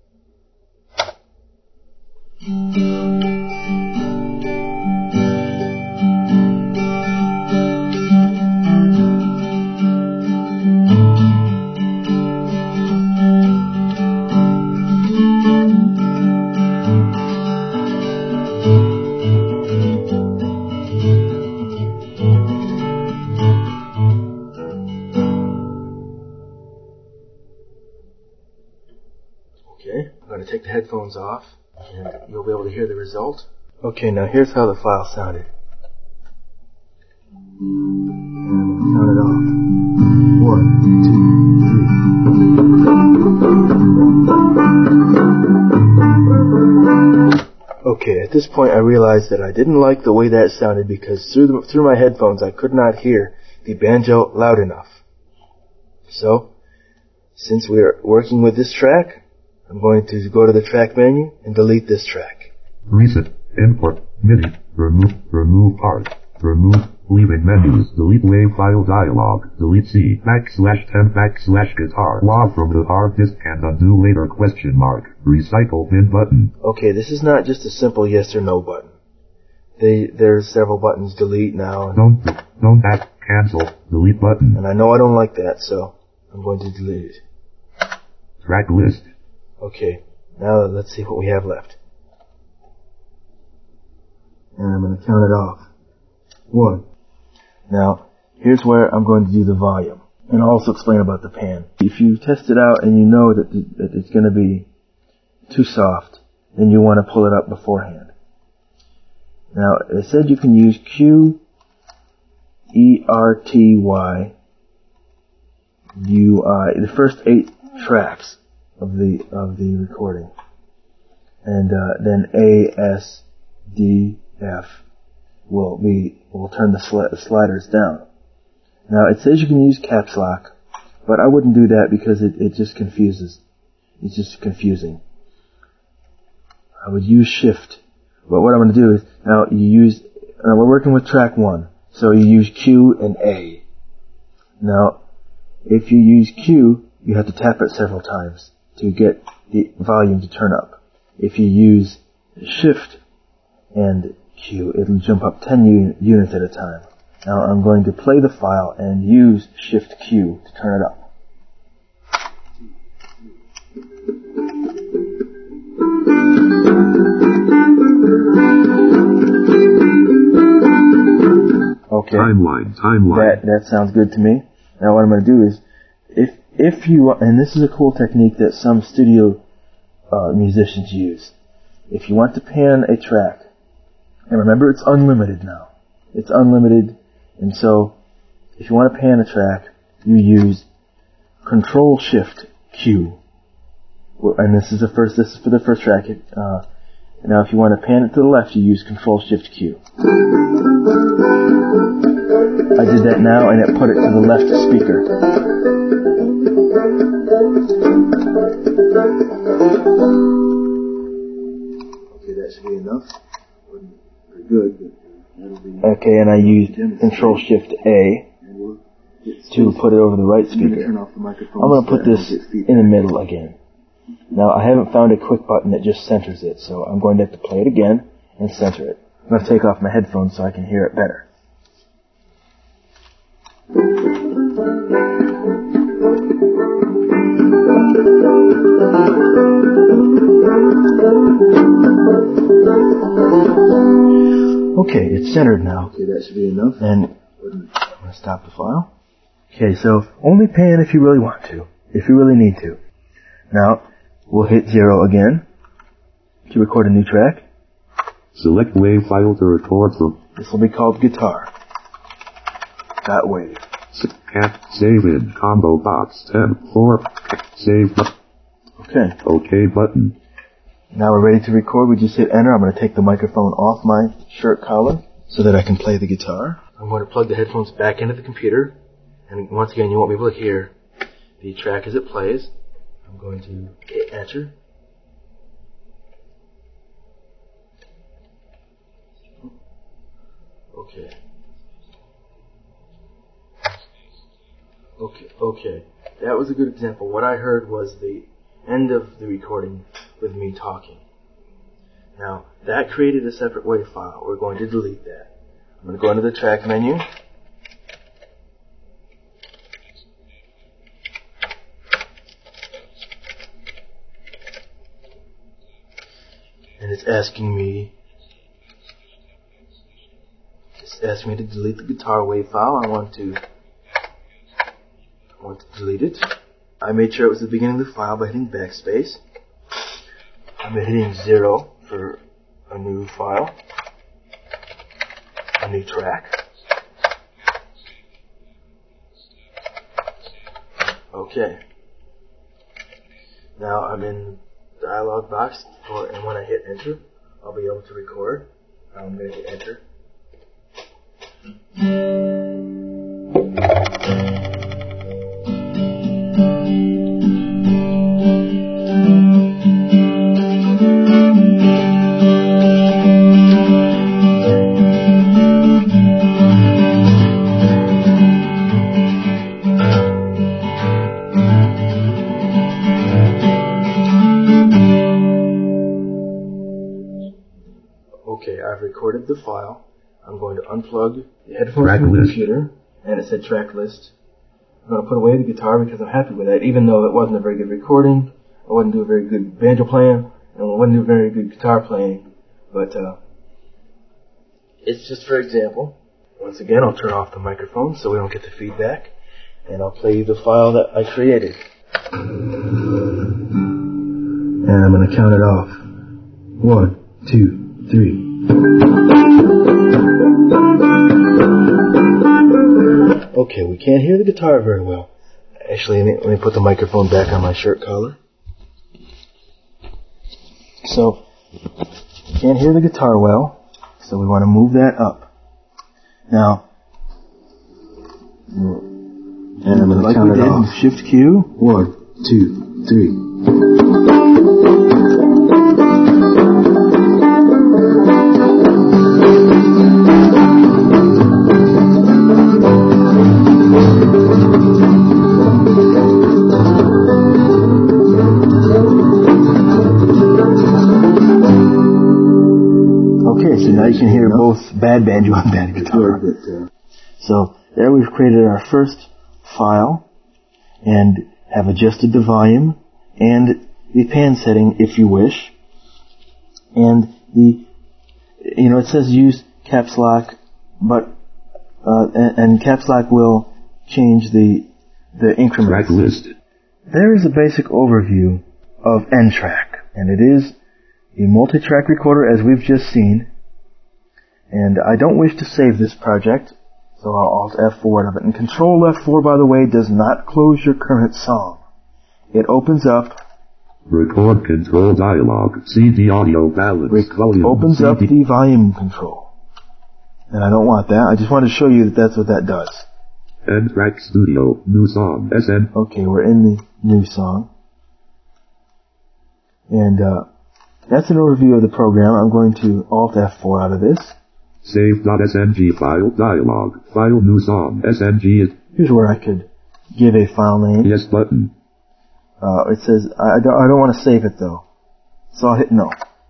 [SPEAKER 1] Okay, I'm going to take the headphones off, and you'll be able to hear the result. Okay, now here's how the file sounded. And I'm going to count it off. One, two, three. Okay, at this point I realized that I didn't like the way that sounded because through the, through my headphones I could not hear the banjo loud enough. So, since we're working with this track, I'm going to go to the track menu and delete this track.
[SPEAKER 2] Reset, import, MIDI, remove, remove part, remove, leaving menus, delete wave file dialog, delete C, backslash ten backslash guitar, log from the hard disk and undo later question mark, recycle bin button.
[SPEAKER 1] Okay, this is not just a simple yes or no button. They, there's several buttons, delete now. And,
[SPEAKER 2] Don't, don't act, cancel, delete button.
[SPEAKER 1] and I know I don't like that, so I'm going to delete it.
[SPEAKER 2] Track list.
[SPEAKER 1] Okay, now let's see what we have left. And I'm going to count it off. One. Now, here's where I'm going to do the volume. And I'll also explain about the pan. If you test it out and you know that, the, that it's going to be too soft, then you want to pull it up beforehand. Now, it said you can use Q, E, R, T, Y, U, I, the first eight tracks of the, of the recording. And, uh, then A, S, D, F will be, will turn the, sli- the sliders down. Now, it says you can use caps lock, but I wouldn't do that because it, it just confuses. It's just confusing. I would use shift. But what I'm going to do is, now you use, now we're working with track one, so you use Q and A. Now, if you use Q, you have to tap it several times to get the volume to turn up. If you use shift and Q, it'll jump up ten un- units at a time. Now I'm going to play the file and use shift Q to turn it up. Okay.
[SPEAKER 2] Timeline, timeline.
[SPEAKER 1] That, that sounds good to me. Now what I'm going to do is, if, if you, and this is a cool technique that some studio uh, musicians use. If you want to pan a track, and remember it's unlimited now. It's unlimited, and so if you want to pan a track, you use Control Shift Q. And this is the first, this is for the first track. Uh, now if you want to pan it to the left, you use Control Shift Q. I did that now and it put it to the left speaker. Okay, that should be enough. Pretty good. Okay, and I used Control Shift A to put it over the right speaker. I'm going to put this in the middle again. Now, I haven't found a quick button that just centers it, so I'm going to have to play it again and center it. I'm going to take off my headphones so I can hear it better. Okay, it's centered now. Okay, that should be enough. And I'm going to stop the file. Okay, so only pan if you really want to, if you really need to. Now, we'll hit zero again to record a new track.
[SPEAKER 2] Select wave file to record from.
[SPEAKER 1] This will be called guitar. Dot wave.
[SPEAKER 2] Cat, save in, combo box, ten, four, save.
[SPEAKER 1] Okay.
[SPEAKER 2] OK button.
[SPEAKER 1] Now we're ready to record. We just hit enter. I'm going to take the microphone off my shirt collar so that I can play the guitar. I'm going to plug the headphones back into the computer. And once again, you won't be able to hear the track as it plays. I'm going to hit enter. Okay. Okay, okay. That was a good example. What I heard was the end of the recording with me talking. Now, that created a separate WAV file. We're going to delete that. I'm going to go into the track menu. And it's asking me it's asking me to delete the guitar WAV file. I want to I want to delete it. I made sure it was the beginning of the file by hitting backspace. I'm hitting zero for a new file, a new track. Okay. Now I'm in the dialog box, or, and when I hit enter, I'll be able to record. I'm going to hit enter. Okay, I've recorded the file. I'm going to unplug the headphones
[SPEAKER 2] Track
[SPEAKER 1] from the
[SPEAKER 2] list.
[SPEAKER 1] computer, and it said track list. I'm going to put away the guitar because I'm happy with that, even though it wasn't a very good recording. I wouldn't do a very good banjo playing, and I wouldn't do a very good guitar playing. But uh, it's just for example. Once again, I'll turn off the microphone so we don't get the feedback, and I'll play you the file that I created. And I'm going to count it off. One, two, three. Okay, we can't hear the guitar very well. Actually, let me, let me put the microphone back on my shirt collar. So, can't hear the guitar well, so we want to move that up. Now, and I'm going to like count it off. Shift Q. One, two, three. Okay, so now you can hear both bad banjo and bad guitar. So there we've created our first file and have adjusted the volume and the pan setting if you wish. And the, you know, it says use caps lock, but, uh, and, and caps lock will change the, the increments.
[SPEAKER 2] Track list.
[SPEAKER 1] There is a basic overview of N-Track, and it is a multi-track recorder as we've just seen. And I don't wish to save this project, so I'll Alt F four out of it. And Control F four, by the way, does not close your current song. It opens up.
[SPEAKER 2] Record control dialog. C D audio balance.
[SPEAKER 1] Rec-
[SPEAKER 2] volume.
[SPEAKER 1] opens
[SPEAKER 2] C D
[SPEAKER 1] up the volume control. And I don't want that. I just wanted to show you that that's what that does.
[SPEAKER 2] N-Track Studio. New song. S N.
[SPEAKER 1] Okay, we're in the new song. And uh, that's an overview of the program. I'm going to Alt F four out of this.
[SPEAKER 2] Save.sng file dialog. File new song. S N G.
[SPEAKER 1] Here's where I could give a file name.
[SPEAKER 2] Yes button.
[SPEAKER 1] Uh, it says, I don't, I don't want to save it though. So I'll hit no.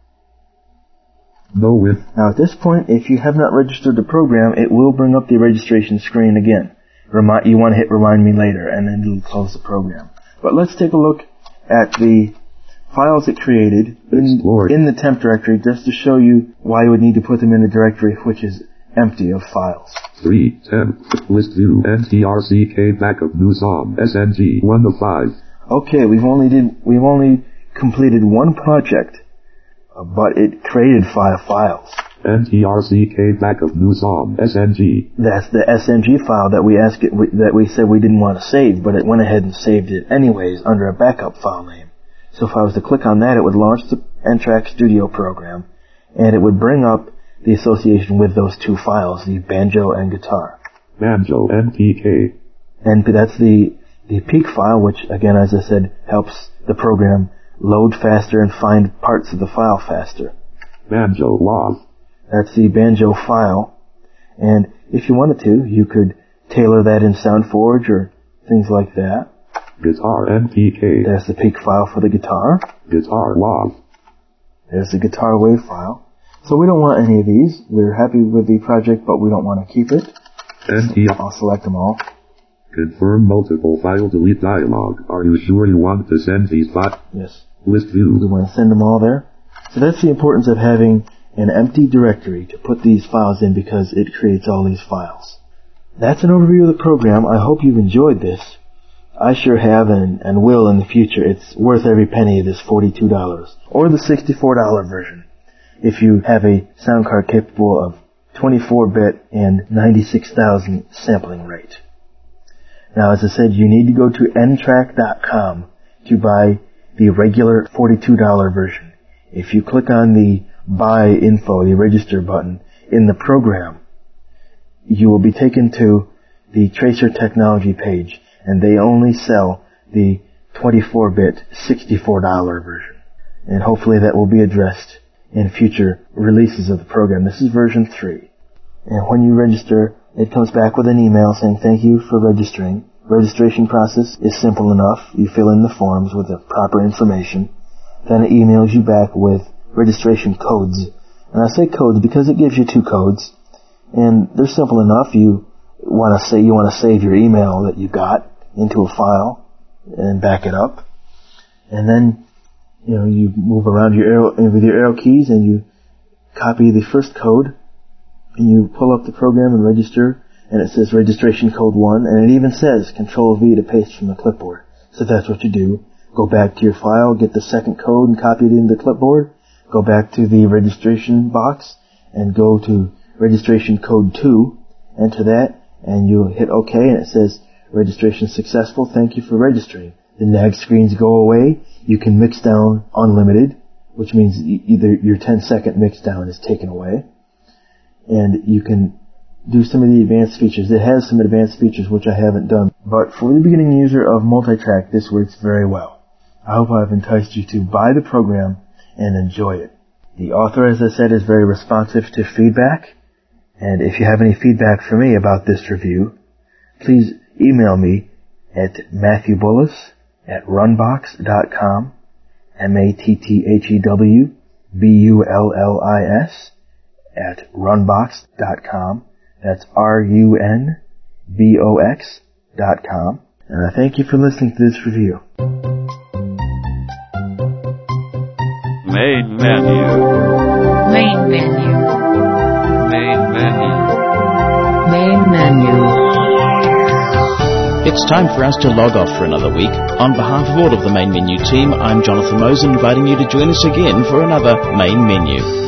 [SPEAKER 2] No with.
[SPEAKER 1] Now at this point, if you have not registered the program, it will bring up the registration screen again. Remind, you want to hit remind me later, and then it'll close the program. But let's take a look at the files it created in, in the temp directory, just to show you why you would need to put them in the directory, which is empty of files.
[SPEAKER 2] three, temp, list view, N T R C K backup new song, S N G, one of five. Okay, we've only did, we've only completed one project, uh, but it created five files. N T R C K backup new song, S N G.
[SPEAKER 1] That's the S N G file that we asked it, that we said we didn't want to save, but it went ahead and saved it anyways under a backup file name. So if I was to click on that, it would launch the N-Track Studio program, and it would bring up the association with those two files, the banjo and guitar.
[SPEAKER 2] Banjo N P K.
[SPEAKER 1] And that's the, the peak file, which again, as I said, helps the program load faster and find parts of the file faster.
[SPEAKER 2] Banjo log.
[SPEAKER 1] That's the banjo file. And if you wanted to, you could tailor that in SoundForge or things like that.
[SPEAKER 2] Guitar N P K.
[SPEAKER 1] There's the peak file for the guitar.
[SPEAKER 2] Guitar log.
[SPEAKER 1] There's the guitar wave file. So we don't want any of these. We're happy with the project, but we don't want to keep it.
[SPEAKER 2] N T R.
[SPEAKER 1] I'll select them all.
[SPEAKER 2] Confirm multiple file delete dialog. Are you sure you want to send these files?
[SPEAKER 1] Yes.
[SPEAKER 2] List view.
[SPEAKER 1] We want to send them all there. So that's the importance of having an empty directory to put these files in, because it creates all these files. That's an overview of the program. I hope you've enjoyed this. I sure have, and, and will in the future. It's worth every penny of this forty-two dollars. Or the sixty-four dollars version, if you have a sound card capable of twenty-four bit and ninety-six thousand sampling rate. Now, as I said, you need to go to N track dot com to buy the regular forty-two dollars version. If you click on the buy info, the register button in the program, you will be taken to the Tracer Technology page, and they only sell the twenty-four bit sixty-four dollars version. And hopefully that will be addressed in future releases of the program. This is version three. And when you register, it comes back with an email saying thank you for registering. Registration process is simple enough. You fill in the forms with the proper information. Then it emails you back with registration codes. And I say codes because it gives you two codes. And they're simple enough. You want to say you want to save your email that you got into a file and back it up. And then, you know, you move around your arrow with your arrow keys and you copy the first code and you pull up the program and register, and it says registration code one, and it even says Control V to paste from the clipboard. So that's what you do. Go back to your file, get the second code and copy it into the clipboard, go back to the registration box and go to registration code two, enter that, and you hit OK, and it says registration successful, thank you for registering. The nag screens go away. You can mix down unlimited, which means either your ten second mix down is taken away. And you can do some of the advanced features. It has some advanced features which I haven't done. But for the beginning user of multitrack, this works very well. I hope I've enticed you to buy the program and enjoy it. The author, as I said, is very responsive to feedback. And if you have any feedback for me about this review, please email me at Matthew Bullis at runbox dot com, M A T T H E W B U L L I S, at runbox dot com. That's R U N B O X dot com. And I thank you for listening to this review.
[SPEAKER 3] Main menu.
[SPEAKER 4] Main menu.
[SPEAKER 3] Main menu.
[SPEAKER 4] Main menu.
[SPEAKER 5] It's time for us to log off for another week. On behalf of all of the Main Menu team, I'm Jonathan Mose, inviting you to join us again for another Main Menu.